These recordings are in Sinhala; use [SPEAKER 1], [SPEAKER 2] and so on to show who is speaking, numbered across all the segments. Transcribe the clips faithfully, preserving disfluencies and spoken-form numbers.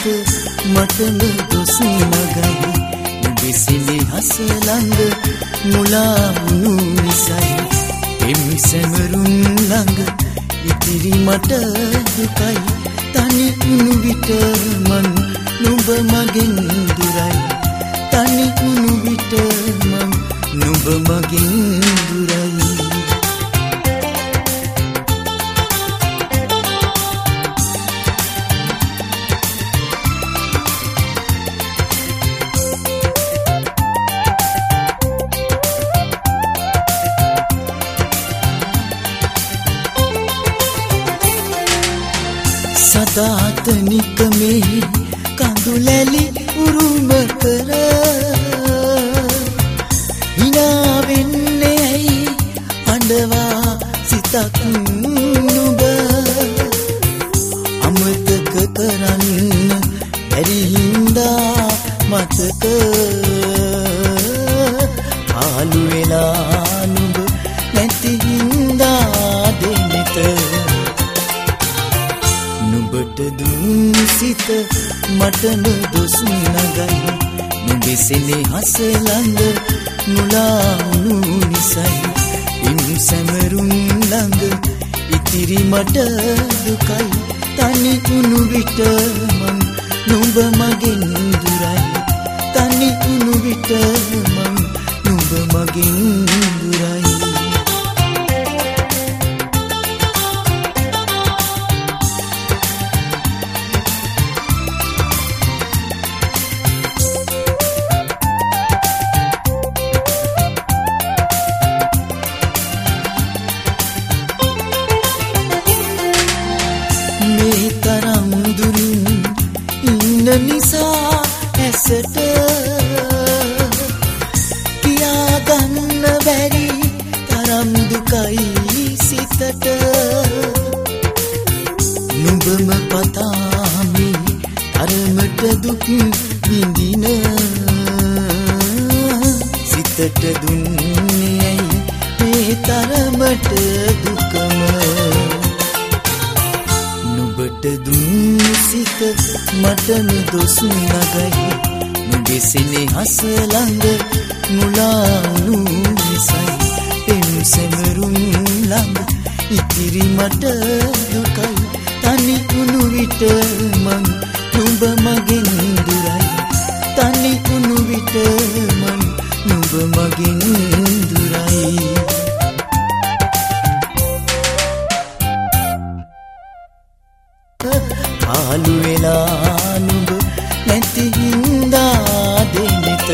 [SPEAKER 1] මටම දොස් නගයි නුඹේ සිනහස ළඟ මුලා වුණු නිසයි එම් සැමරුම් ළඟ ඉතිරි මට දුකයි තනි වුණු විට මන් නුඹ මගෙන් දුරයි තනි වුණු විට මන් නුඹ මගෙන් දුරයි සදාතනික මේ කඳුලැලි උරුම කර හිනා වෙන්නේ ඇයි අඬවා සිතක් නුඹ අමතක කරන්න බැරි හින්දා මතක ආලු වෙලා නුඹ නැති හින්දා දෙනෙත නුඹට දුන් සිත මටම දොස් නගයි නුඹේ සෙනෙහස ළඟ මුලා වුණු නිසයි ඉන් සැමරුම් ළඟ ඉතිරි මට දුකයි තනි වුණු විට මං නුඹ මගෙන් දුරයි තනි වුණු විට මං නුඹ මගෙන් දුරයි මේ තරම් දුරින් ඉන්න නිසා ඇසට කියා ගන්න බැරි තරම් දුකයි සිතට නුඹම පතාමි තරමට දුක් විඳින සිතට දුන්නේ මේ තරමට දුකම නුඹට දුන් සිත මටම දොස් නගයි නුඹේ සෙනෙහස ළඟ මුලා වුණු නිසයි එම් සැමරුම් ළඟ ඉතිරි මට දුකයි තනි වුණු විට මං නුඹ මගෙන් දුරයි තනි වුණු විට මං නුඹ මගෙන් දුරයි ආලු වෙලා නුඹ නැති හින්දා දෙනෙත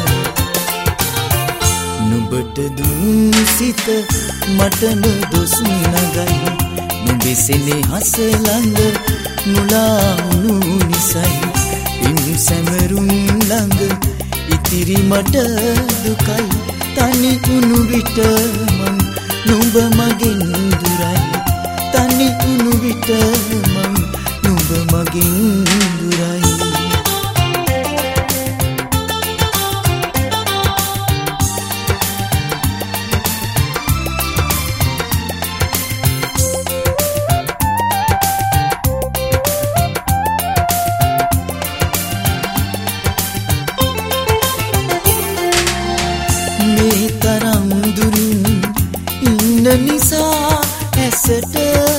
[SPEAKER 1] නුඹට දුන් සිත මටම දොස් නගයි නුඹේ සෙනෙහස ළඟ මුලා වුණු නිසයි ඉන් සැමරුම් ළඟ ඉතිරි මට දුකයි තනි වුණු විට මං නුඹ මගෙන් දුරයි තනි වුණු විට මං නුඹ මගෙන් දුරයි මේ තරම් දුරින් ඉන්න නිසා ඇසට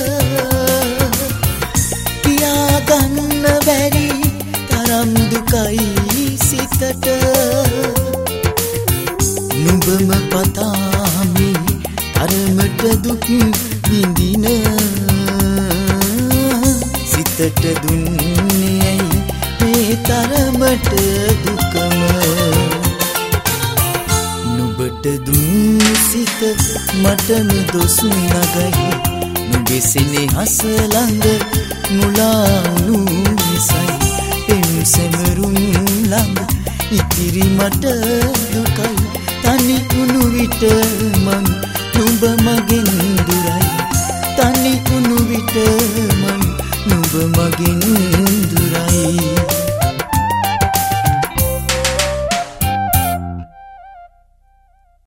[SPEAKER 1] කියා ගන්න බැරි තරම් දුකයි සිතට නුඹම පතාමි තරමට දුක් විඳින සිතට දුන්නේ මේ තරමට දුකම නුඹට දුන් සිත මටම දොස් නගයි නුඹේ සෙනෙහස ළඟ මුලා වුණු නිසයි එම් සැමරුම් ළඟ ඉතිරි මට දුකයි තනි වුණු විට මං නුඹ මගෙන් දුරයි තනි වුණු විට මං නුඹ මගෙන් දුරයි